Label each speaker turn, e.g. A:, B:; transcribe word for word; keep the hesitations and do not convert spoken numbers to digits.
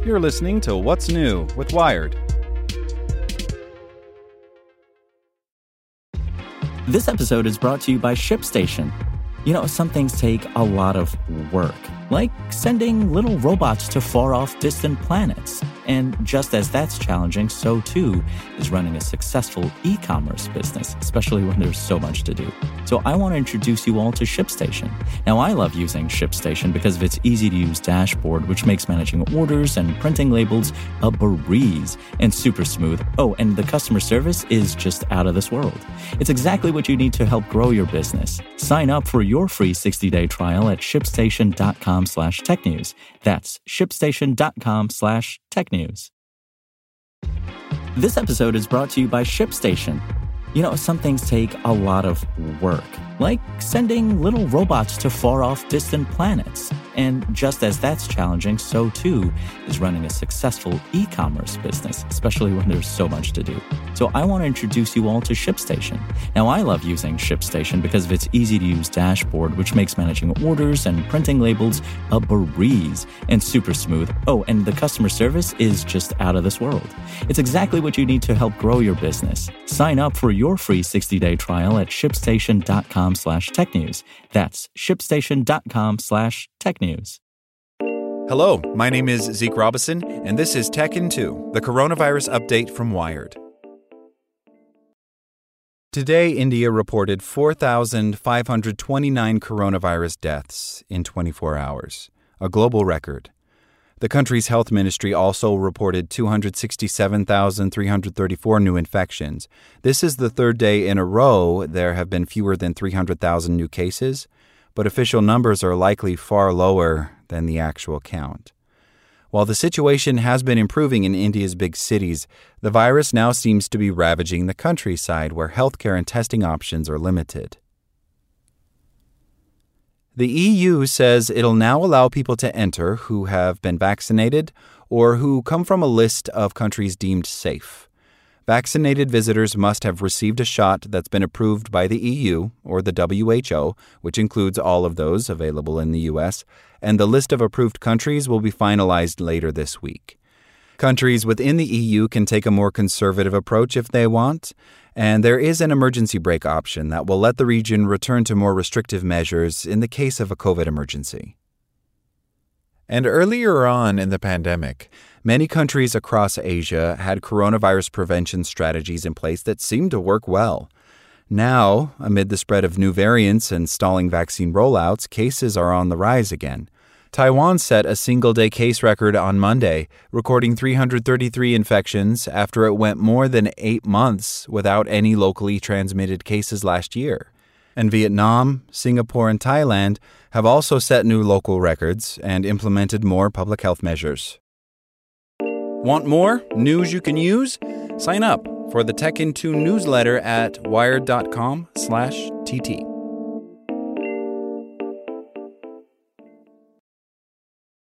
A: You're listening to What's New with Wired.
B: This episode is brought to you by ShipStation. You know, some things take a lot of work, like sending little robots to far-off distant planets. And just as that's challenging, so too is running a successful e-commerce business, especially when there's so much to do. So I want to introduce you all to ShipStation. Now, I love using ShipStation because of its easy-to-use dashboard, which makes managing orders and printing labels a breeze and super smooth. Oh, and the customer service is just out of this world. It's exactly what you need to help grow your business. Sign up for your free sixty-day trial at shipstation.com slash technews. That's shipstation.com slash technews. This episode is brought to you by ShipStation. You know, some things take a lot of work, like sending little robots to far-off distant planets. And just as that's challenging, so too is running a successful e-commerce business, especially when there's so much to do. So I want to introduce you all to ShipStation. Now, I love using ShipStation because of its easy-to-use dashboard, which makes managing orders and printing labels a breeze and super smooth. Oh, and the customer service is just out of this world. It's exactly what you need to help grow your business. Sign up for your free sixty-day trial at shipstation.com slash technews. That's shipstation.com slash technews.
A: Hello, my name is Zeke Robison, and this is Tech in two, the coronavirus update from Wired. Today, India reported four thousand five hundred twenty-nine coronavirus deaths in twenty-four hours, a global record. The country's health ministry also reported two hundred sixty-seven thousand three hundred thirty-four new infections. This is the third day in a row there have been fewer than three hundred thousand new cases, but official numbers are likely far lower than the actual count. While the situation has been improving in India's big cities, the virus now seems to be ravaging the countryside where healthcare and testing options are limited. The E U says it'll now allow people to enter who have been vaccinated or who come from a list of countries deemed safe. Vaccinated visitors must have received a shot that's been approved by the E U or the W H O, which includes all of those available in the U S, and the list of approved countries will be finalized later this week. Countries within the E U can take a more conservative approach if they want, and there is an emergency brake option that will let the region return to more restrictive measures in the case of a COVID emergency. And earlier on in the pandemic, many countries across Asia had coronavirus prevention strategies in place that seemed to work well. Now, amid the spread of new variants and stalling vaccine rollouts, cases are on the rise again. Taiwan set a single-day case record on Monday, recording three hundred thirty-three infections after it went more than eight months without any locally transmitted cases last year. And Vietnam, Singapore, and Thailand have also set new local records and implemented more public health measures. Want more news you can use? Sign up for the Tech in two newsletter at wired.com slash TT.